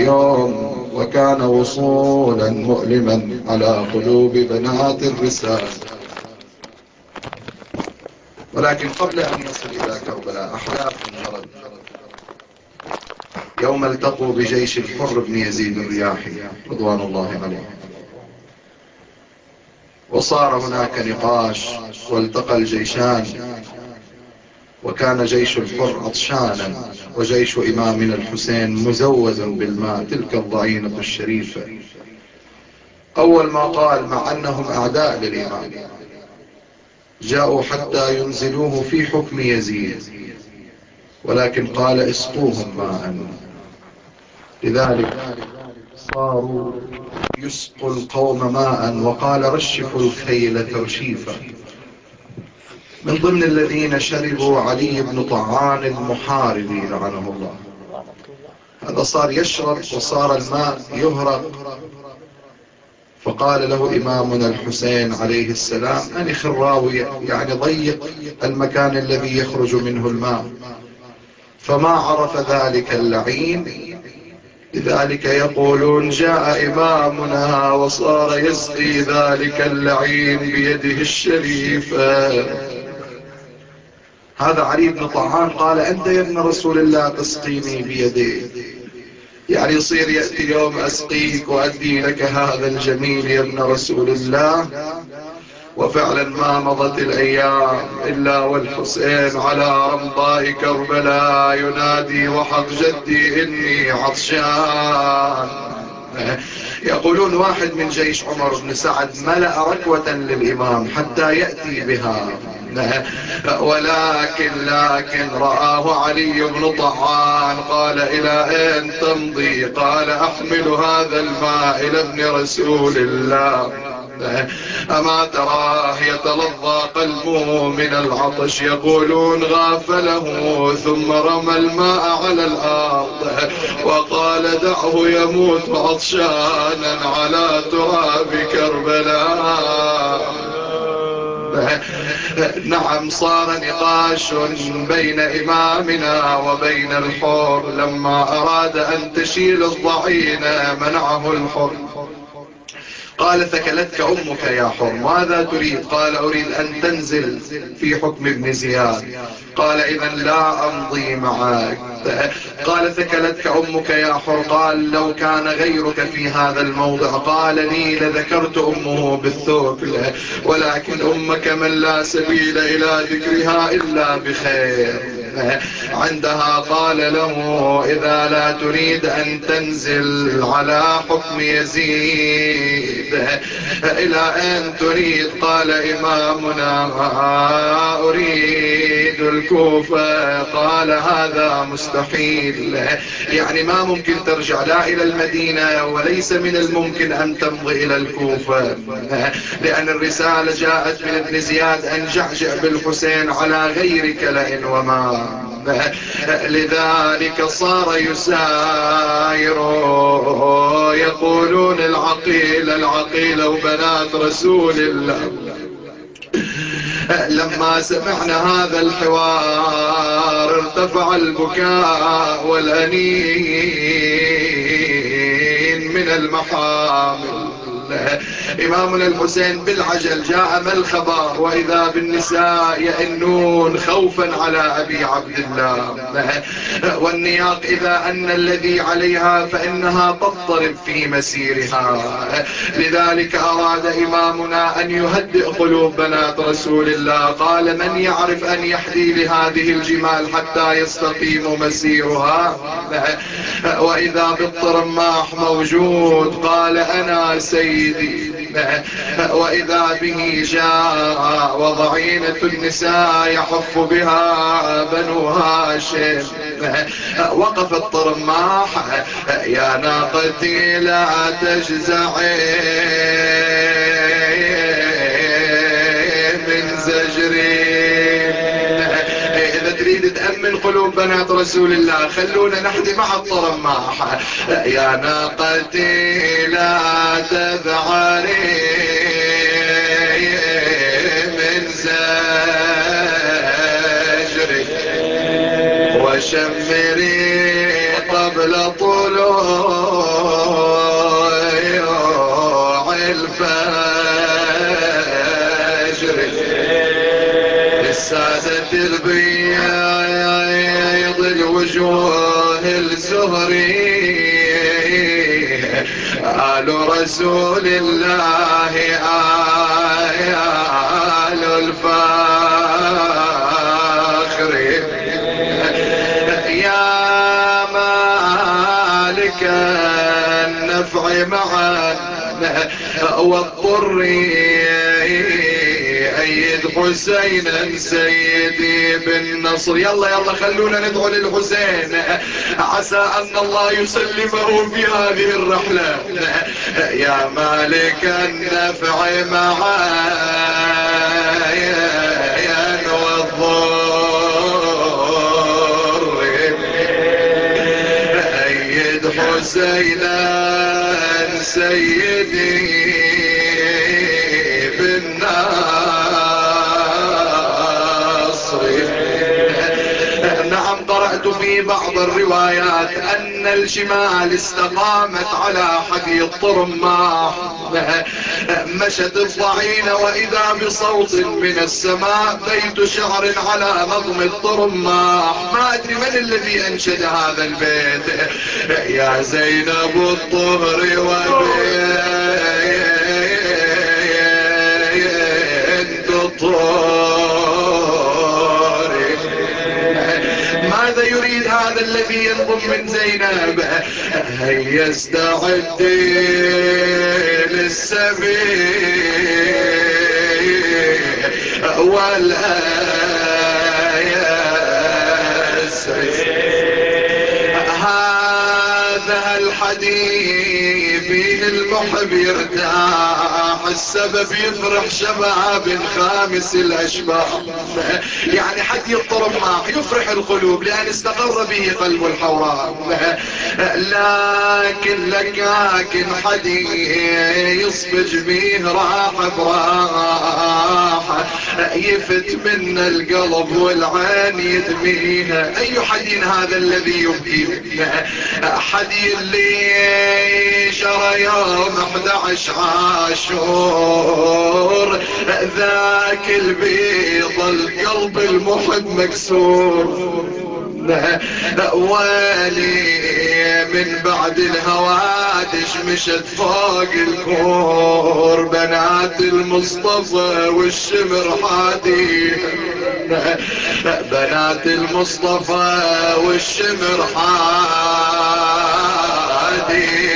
اليوم، وكان وصولا مؤلما على قلوب بنات الرسالة. ولكن قبل أن نصل إلى كربلاء أحداث جرت يوم التقوا بجيش الحر بن يزيد الرياحي رضوان الله عليه، وصار هناك نقاش والتقى الجيشان، وكان جيش الحر عطشانا وجيش إمامنا الحسين مزود بالماء، تلك الضعينة الشريفة. أول ما قال مع أنهم أعداء للإمام جاءوا حتى ينزلوه في حكم يزيد، ولكن قال اسقوهم ماء. لذلك صاروا يسقوا القوم ماء، وقال رشفوا الخيل ترشيفا. من ضمن الذين شربوا علي بن طعان المحاربي لعنه الله، هذا صار يشرب وصار الماء يهرق، فقال له إمامنا الحسين عليه السلام أنخ الراوية، يعني ضيق المكان الذي يخرج منه الماء، فما عرف ذلك اللعين. لذلك يقولون جاء إمامنا وصار يسقي ذلك اللعين بيده الشريفة. هذا علي بن طعان قال أنت يا ابن رسول الله تسقيني بيدي، يعني يصير يأتي يوم أسقيك وأدي لك هذا الجميل يا ابن رسول الله. وفعلا ما مضت الأيام إلا والحسين على رمضاء كربلاء ينادي وحق جدي إني عطشان. يقولون واحد من جيش عمر بن سعد ملأ ركوة للإمام حتى يأتي بها، لكن رآه علي بن طعان قال إلى أين تمضي؟ قال أحمل هذا الماء إلى ابن رسول الله، أما تراه يتلظى قلبه من العطش. يقولون غافله ثم رمى الماء على الأرض وقال دعه يموت عطشانا على تراب كربلاء. نعم، صار نقاش بين إمامنا وبين الحر، لما أراد أن تشيل الضعينة منعه الحر، قال ثكلتك أمك يا حر، ماذا تريد؟ قال أريد أن تنزل في حكم ابن زياد. قال إذا لا أمضي معك. قال ثكلتك أمك يا حر، قال لو كان غيرك في هذا الموضع قال لي لذكرت أمه بالثقل، ولكن أمك من لا سبيل إلى ذكرها إلا بخير. عندها قال له إذا لا تريد أن تنزل على حكم يزيد إلى أين تريد؟ قال إمامنا أريد الكوفة. قال هذا مستحيل، يعني ما ممكن ترجع لا إلى المدينة، وليس من الممكن أن تمضي إلى الكوفة، لأن الرسالة جاءت من ابن زياد أن جعجع بالحسين على غير كلأ وما. لذلك صار يساير. يقولون العقيل وبنات رسول الله. لما سمعنا هذا الحوار ارتفع البكاء والأنين من المحامل. إمامنا الحسين بالعجل جاء ما الخبر، وإذا بالنساء يئنون خوفا على أبي عبد الله، والنياق إذا أن الذي عليها فإنها تضطرب في مسيرها. لذلك أراد إمامنا أن يهدئ قلوب بنات رسول الله، قال من يعرف أن يحدي لهذه الجمال حتى يستقيم مسيرها؟ وإذا بالطرماح موجود قال أنا سيدي، وإذا به جاء وضعينة النساء يحف بها بنو هاشم. وقف الطرماح يا ناقتي لا تجزعي من زجري. إذا تريد تأمن قلوب بنات رسول الله خلونا نحدي مع الطرماح. يا ناقتي لا تذعري من زجري وشمري قبل طلوع البيض الوجوه الزهري آل رسول الله آل الفاخر يا مالك النفع معا والضر أيد حسينا سيدي بالنصر. يلا يلا خلونا ندعو للحسين عسى أن الله يسلمه في هذه الرحلة. يا مالك النفع معا والضر أيد حسينا سيدي بالنصر. نعم قرأت في بعض الروايات أن الجمال استقامت على حدي الطرماح مشت الضعين وإذا بصوت من السماء بيت شعر على نظم الطرماح. ما أدري من الذي أنشد هذا البيت. يا زينب الطهر وبنت الطهر. ماذا يريد هذا الذي ينضم من زينب؟ هيا استعدي للسبيل والآيس. هذا الحديث فيه المحب يرتاح السبب يفرح شباب خامس الأشباح. يعني حدي الطرماح يفرح القلوب لأن استقر به قلب الحوراء. لكن حدي يصبج به راح براحة يفت من القلب والعين يدميها. أي حدي هذا الذي يبكي؟ حدي اللي شرى يوم 11 عاشور ذاك البيض القلب المحب مكسور. والي من بعد الهوادش مشت فوق الكور بنات المصطفى والشمر حادي. بنات المصطفى والشمر حادي.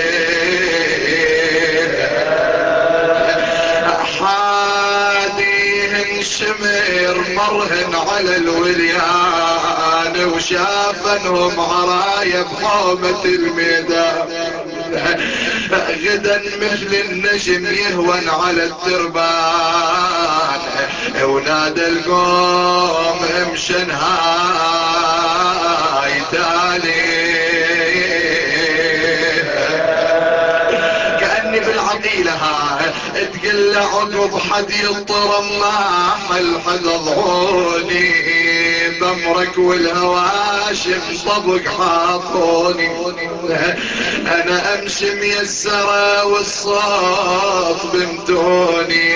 حاديهن شمر مرهن على الوليان وشافنهم عرايا بحومة الميدان. غدا مثل النجم يهون على التربان ونادى القوم امشن هاي تالي. كأني بالعقيلة هاي تقل عقب حدي الطرماح الحضضوني بمرك والهواشم طبق حاطوني. انا امشي ميسرة والصوت بمتوني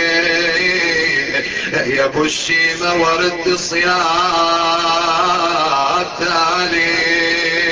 يا ابو الشيمة ورد صياد تالي.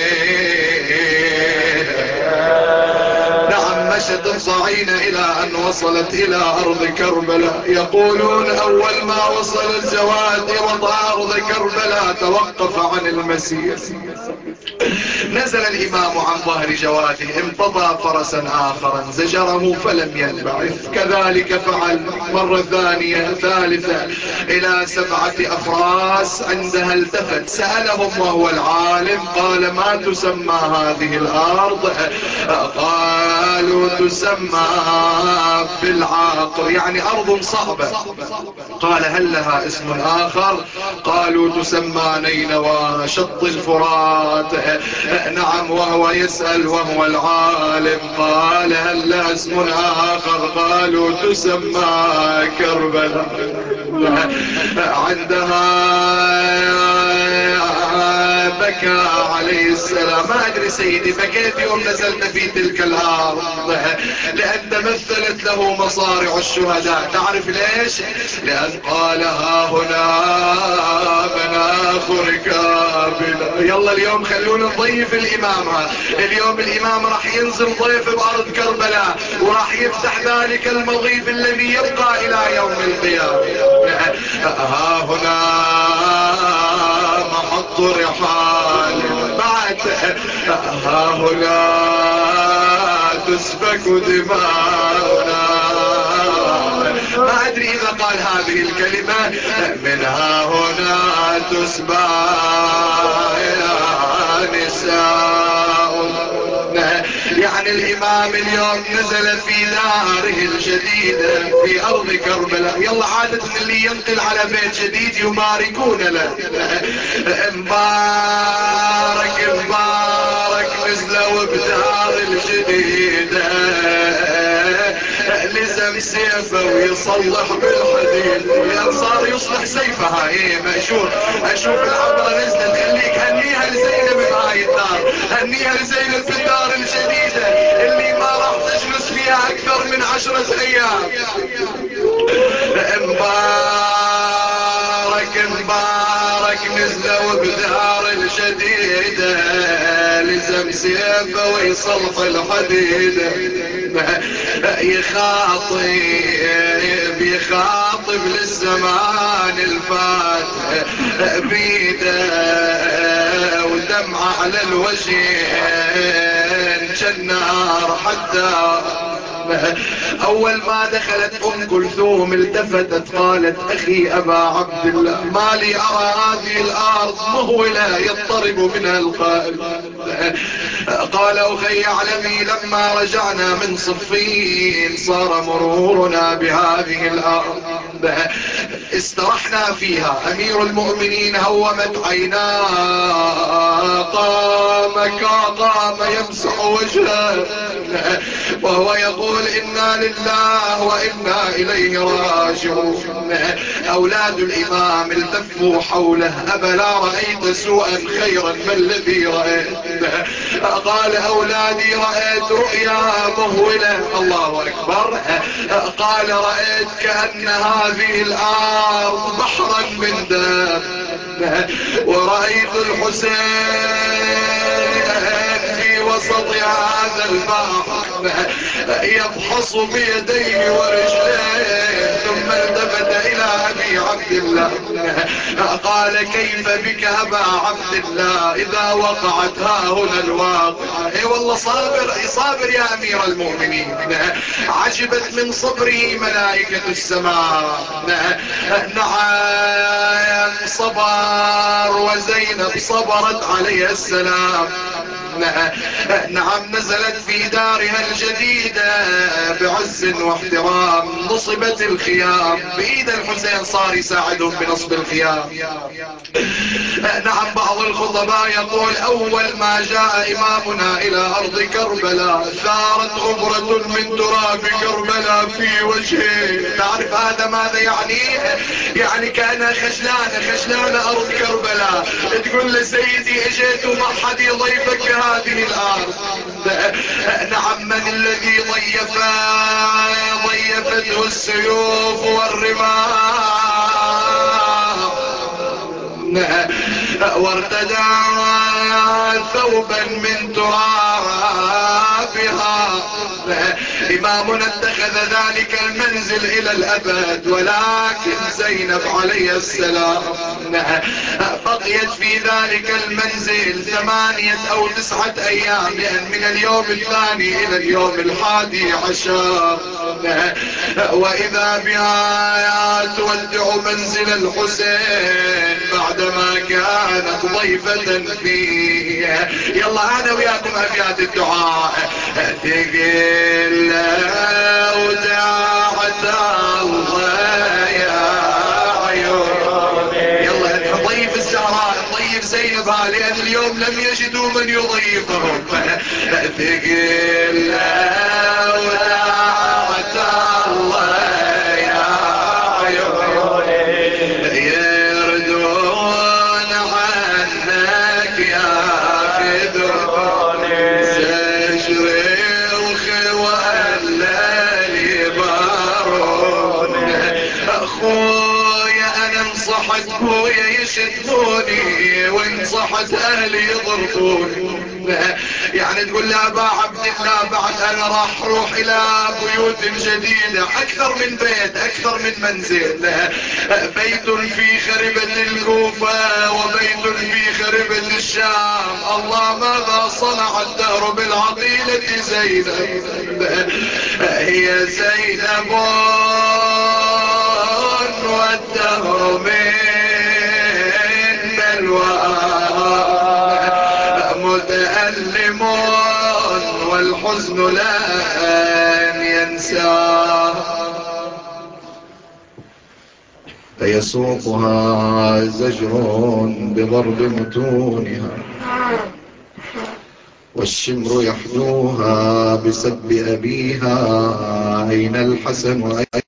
مشت الضعين إلى أن وصلت إلى أرض كربلاء. يقولون أول ما وصل الجواد وضع أرض كربلاء توقف عن المسير. نزل الإمام عن ظهر جواده امتضى فرسا آخرا زجره فلم ينبعث. كذلك فعل مرة ثانية ثالثة إلى 7 أفراس. عندها التفت سألهم وهو العالم قال ما تسمى هذه الأرض؟ قالوا تسمى بالعاقر يعني أرض صعبة. قال هل لها اسم آخر؟ قالوا تسمى نينوى شط الفرات. نعم وهو يسأل وهو العالم قال هل لها اسم آخر؟ قالوا تسمى كربلاء. عندها بكى عليه السلام. ما أدري سيدي بكيت يوم نزلت في تلك الأرض لأن تمثلت له مصارع الشهداء. تعرف ليش؟ لأن قال ها هنا مناخ ركابنا. يلا اليوم خلونا نضيف الإمام. اليوم الإمام راح ينزل ضيف بأرض كربلاء، وراح يفتح ذلك المضيف الذي يبقى إلى يوم القيامة. ها هنا محط رحال بعد، ها هنا تسفك دماؤنا. ما أدري إذا قال هذه الكلمة منها هنا تسبى نساء. يعني الإمام اليوم نزل في داره الجديدة في أرض كربلاء. يلا عادة اللي ينقل على بيت جديد يباركون له. مبارك مبارك نزلوا بدار الجديدة، لزم سيفه ويصلح بالحديد. الأنصار يصلح سيفها. ايه ما اشوف العبرة نزلت. خليك هنيها لزينب بهاي الدار، هنيها لزينب في الدار الجديدة اللي ما راح تجلس فيها اكثر من 10 ايام. مبارك مبارك نزلوا بدار الجديدة، لزم سيفه ويصلح الحديد. يخاطب للزمان الفات بيده، ودمعة على الوجهين كالنار. حتى أول ما دخلت أم كلثوم التفتت قالت أخي أبا عبد الله ما لي أرى هذه الأرض مهولة يضطرب منها القائل. قال أخي اعلمي لما رجعنا من صفين صار مرورنا بهذه الأرض استرحنا فيها. أمير المؤمنين هومت عيناه، قام يمسح وجهه وهو يقول إنا لله وإنا إليه راجعون. أولاد الإمام التفوا حوله أبلا رأيت سوءا خيرا ما الذي رأيت؟ قال أولادي رأيت رؤيا مهولة. الله أكبر. قال رأيت كأن هذه الأرض بحرا من دم، ورأيت الحسين في وسط هذا البحر يفحص بيديه ورجليه، ثم التفت إلى أبي عبد الله قال كيف بك أبا عبد الله إذا وقعت ها هنا الواقعة. اي والله صابر يا أمير المؤمنين. عجبت من صبره ملائكة السماء. نعم صبر، وزينب صبرت عليه السلام. نعم نزلت في دارها الجديدة بعز واحترام، نصبت الخيام بإيد الحسين، صار يساعدهم بنصب الخيام. نعم بعض الخطباء يقول أول ما جاء إمامنا إلى أرض كربلاء ثارت غبرة من تراب كربلاء في وجهه. تعرف هذا ماذا يعني؟ يعني كأنها خجلانة أرض كربلاء، تقول لسيدي اجيت وما حد يضيفك بهذه الأرض. نعم من الذي ضيفته السيوف والرماح، وارتدى ثوبا من ترابها. إمامنا اتخذ ذلك المنزل إلى الأبد، ولكن زينب عليه السلام بقيت في ذلك المنزل 8 أو 9 أيام، لأن من اليوم الثاني إلى اليوم 11 وإذا بها تودع منزل الحسين بعدما كانت ضيفة فيه. يلا أنا وياكم أبيات الدعاء. تقل وداعة الله يا عيون. يلا نضيف الزهراء، نضيف زينبها، لأن اليوم لم يجدوا من يضيفهم. تقل وداعة الله يا عيون، يردون عنك يا صحت بويا يشتموني وإن صحت أهلي يضربوني. يعني تقول لا أبا عبد الله بعد أنا راح أروح إلى بيوت جديدة، أكثر من بيت، أكثر من منزل. بيت في خربة الكوفة وبيت في خربة الشام. الله ماذا صنع الدهر بالعقيلة زينب. هي زينب والدهر من بلوى متألم والحزن لن ينساه. فيسوقها زجر بضرب متونها والشمر يحدوها بسب أبيها. أين الحسن